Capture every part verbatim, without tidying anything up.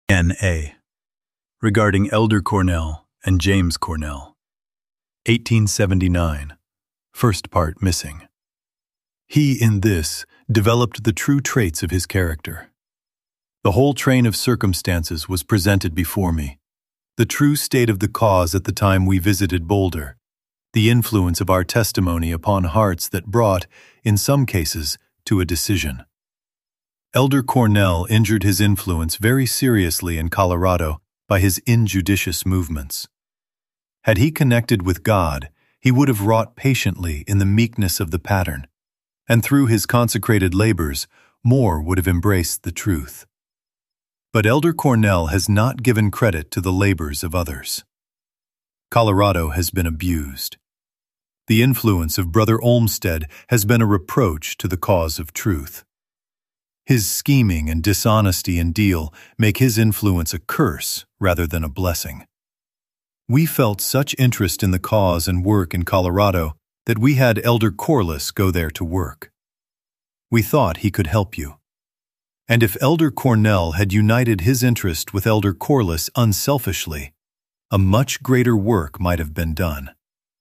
N A regarding Elder Cornell and James Cornell. eighteen seventy-nine. First part missing. He, in this, developed the true traits of his character. The whole train of circumstances was presented before me. The true state of the cause at the time we visited Boulder. The influence of our testimony upon hearts that brought, in some cases, to a decision. Elder Cornell injured his influence very seriously in Colorado by his injudicious movements. Had he connected with God, he would have wrought patiently in the meekness of the pattern, and through his consecrated labors, more would have embraced the truth. But Elder Cornell has not given credit to the labors of others. Colorado has been abused. The influence of Brother Olmsted has been a reproach to the cause of truth. His scheming and dishonesty in deal make his influence a curse rather than a blessing. We felt such interest in the cause and work in Colorado that we had Elder Corliss go there to work. We thought he could help you. And if Elder Cornell had united his interest with Elder Corliss unselfishly, a much greater work might have been done.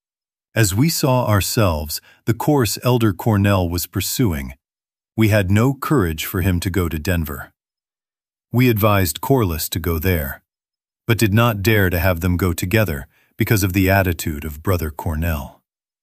As we saw ourselves the course Elder Cornell was pursuing, we had no courage for him to go to Denver. We advised Corliss to go there, but did not dare to have them go together because of the attitude of Brother Cornell.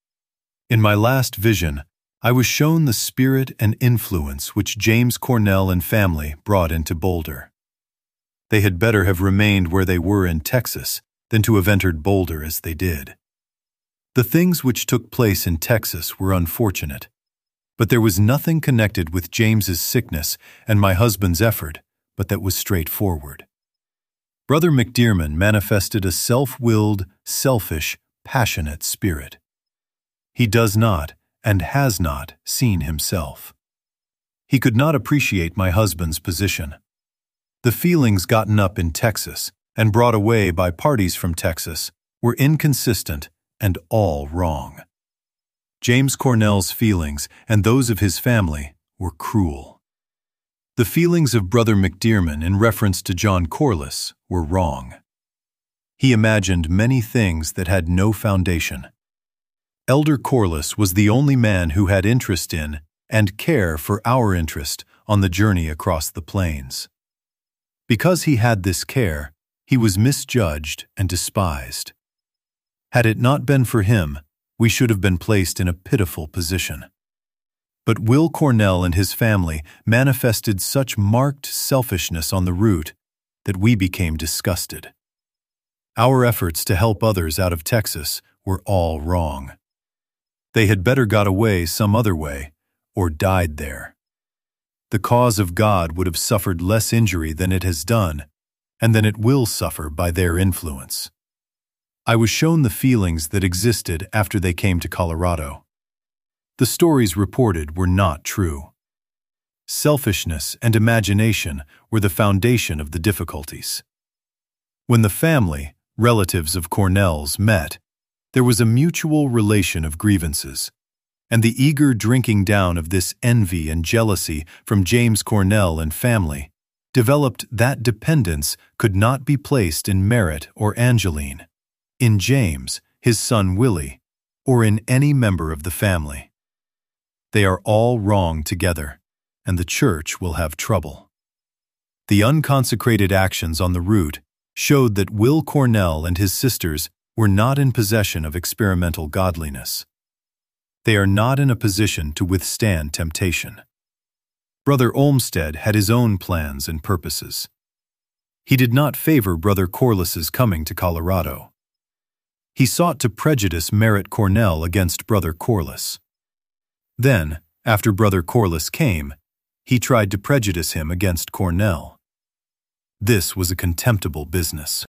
In my last vision, I was shown the spirit and influence which James Cornell and family brought into Boulder. They had better have remained where they were in Texas than to have entered Boulder as they did. The things which took place in Texas were unfortunate, but there was nothing connected with James's sickness and my husband's effort, but that was straightforward. Brother McDearman manifested a self-willed, selfish, passionate spirit. He does not, and has not, seen himself. He could not appreciate my husband's position. The feelings gotten up in Texas and brought away by parties from Texas were inconsistent and all wrong. James Cornell's feelings and those of his family were cruel. The feelings of Brother McDearman in reference to John Corliss were wrong. He imagined many things that had no foundation. Elder Corliss was the only man who had interest in and care for our interest on the journey across the plains. Because he had this care, he was misjudged and despised. Had it not been for him, we should have been placed in a pitiful position. But Will Cornell and his family manifested such marked selfishness on the route that we became disgusted. Our efforts to help others out of Texas were all wrong. They had better got away some other way, or died there. The cause of God would have suffered less injury than it has done, and than it will suffer by their influence. I was shown the feelings that existed after they came to Colorado. The stories reported were not true. Selfishness and imagination were the foundation of the difficulties. When the family, relatives of Cornell's, met, there was a mutual relation of grievances, and the eager drinking down of this envy and jealousy from James Cornell and family developed that dependence could not be placed in Merritt or Angeline, in James, his son Willie, or in any member of the family. They are all wrong together, and the church will have trouble. The unconsecrated actions on the route showed that Will Cornell and his sisters were not in possession of experimental godliness. They are not in a position to withstand temptation. Brother Olmsted had his own plans and purposes. He did not favor Brother Corliss's coming to Colorado. He sought to prejudice Merritt Cornell against Brother Corliss. Then, after Brother Corliss came, he tried to prejudice him against Cornell. This was a contemptible business.